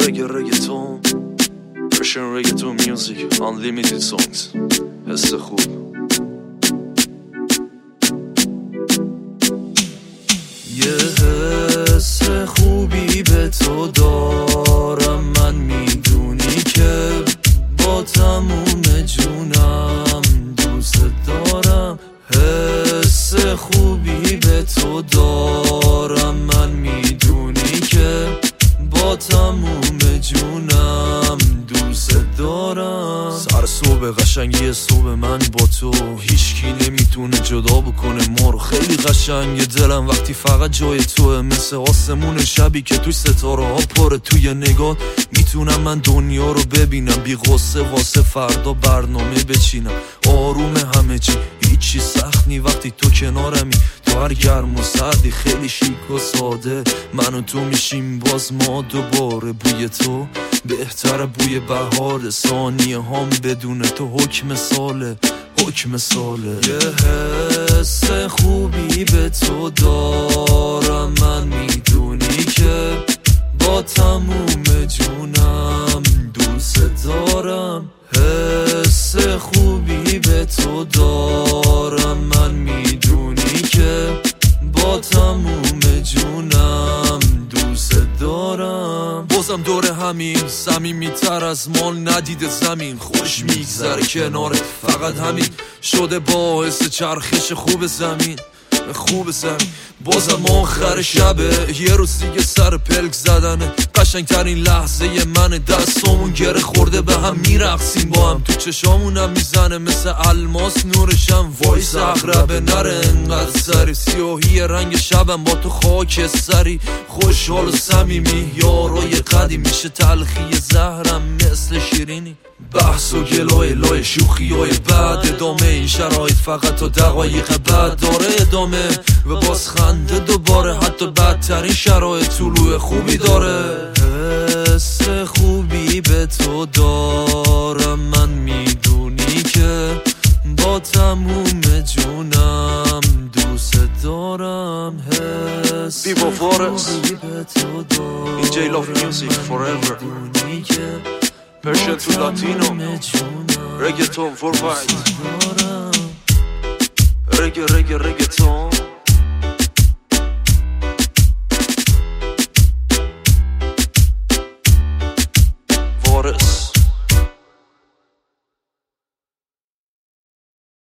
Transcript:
reggaeton Persian reggaeton music unlimited songs حس خوب یه حس خوبی به تو دارم من میدونی که با تموم جونم دوست دارم حس خوبی به تو دارم من میدونی که با تموم جونم دوست دارم سر صبح قشنگی صبح من با تو هیچکی نمیتونه جدا بکنه ما رو خیلی قشنگه دلم وقتی فقط جای توه مثل آسمون شبی که توی ستاره ها پره توی نگاه میتونم من دنیا رو ببینم بی غصه واسه فردا برنامه بچینم آروم همه چی هیچی سخت نی وقتی تو کنارمی تو هر گرم و سردی خیلی شیک و ساده من و تو میشیم باز ما دوباره بوی تو بهتر بوی بهار ثانیه هام بدون تو حکم ساله یه حس خوبی به تو دارم من میدونی که با تموم جونم دوست دارم حس خوبی به تو دارم من میدونی که با تموم جونم دوست دارم بازم دور همین صمیمی‌تر از مال ندیده زمین خوش میگذره کنارت فقط همین شده باعث چرخش خوب زمین بازم آخر شبه یه روز دیگه سر پلک زدنه قشنگترین لحظه منه دستامون گره خورده به هم میرقصیم با هم تو چشامونم میزنه مثل الماس نورشم وایس اقربه نره انقدر سری سیاهی رنگ شبم با تو خاک سری خوشحال و صمیمی یارای قدیم میشه تلخی زهرم مثل شیرینی بحث و گلای لای شوخی های بعد ادامه این شرایط فقط تا دقایق بعد داره ادامه و باز خنده دوباره حتی بدترین شرایط طلوع خوبی داره حس خوبی به تو دارم من میدونی که با تموم جونم دوست دارم حس خوبی به تو دارم DJ Love Music Forever Persian to Latino Reggaeton for fight Reggaeton